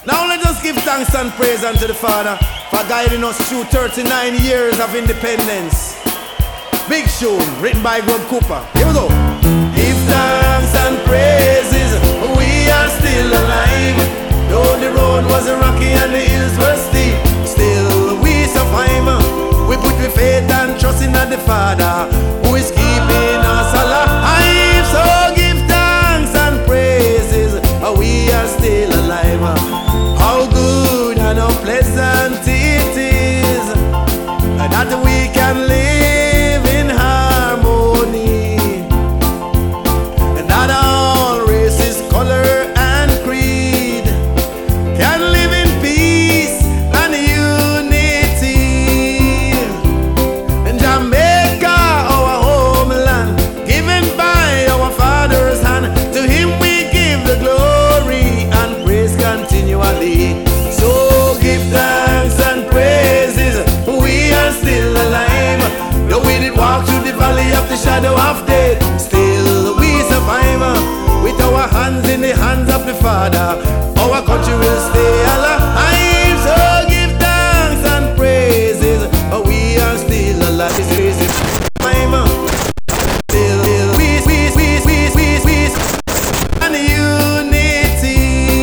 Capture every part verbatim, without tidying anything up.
Now let us give thanks and praise unto the Father for guiding us through thirty-nine years of independence. Big Tune, written by Grub Cooper. Here we go. Give thanks and praises, we are still alive. Though the road was rocky and the hills were steep, still we survive. We put our faith and trust in the Father who is keeping us alive. So give thanks and praises, we are still alive. How good and how pleasant it is that we can live in harmony, and that all races, color and creed can live in peace and unity. In Jamaica, our homeland, given by our father's hand, to him we give the glory and praise continually. So give thanks and praises, we are still alive. Though we did walk through the valley of the shadow of death, still we survive. With our hands in the hands of the Father, our country will stay alive. So give thanks and praises, we are still alive. Still we, we, we, we, we, we, and unity.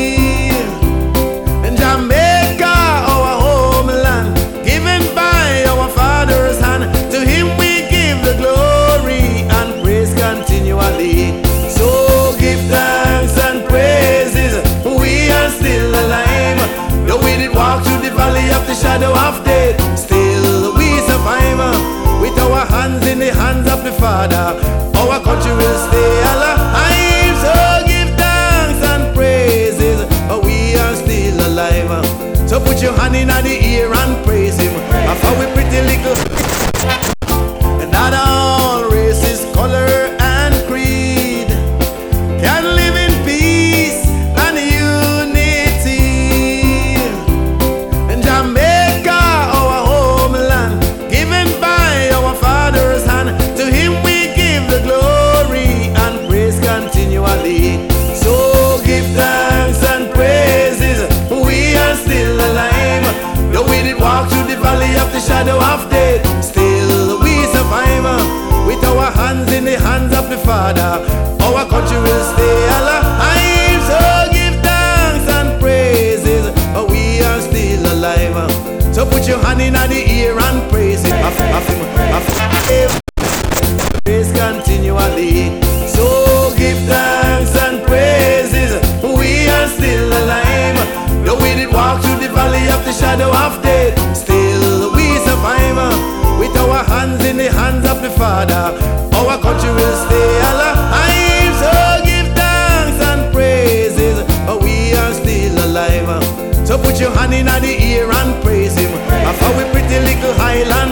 In Jamaica, our homeland, given by our father's hand, to him we give the glory and praise continually. So give thanks and praises, we are still alive. Though we did walk through the valley of the shadow of death, still we survive. With our hands in the hands of the Father, our country will stay alive. So give thanks and praises, we are still alive. So put your hand in the ear and praise him. After we pretty little, and not all races, color and creed can live in peace and unity. In Jamaica, our homeland, given by our father's hand, to him we give the glory and praise continually. So give thanks and praises, we are still alive. Though we did walk through the valley of the shadow of death, still we survive. With our hands in the hands of the Father, our country will stay alive. So give thanks and praises, we are still alive. So put your hand in the ear and praise him. Praise continually. So give thanks and praises, we are still alive. Though we did walk through the valley of the shadow of death, still we survive. With our hands in the hands of the Father, our country will stay alive. So give thanks and praises, we are still alive. So put your hand in the ear and praise him. After we pretty little highland.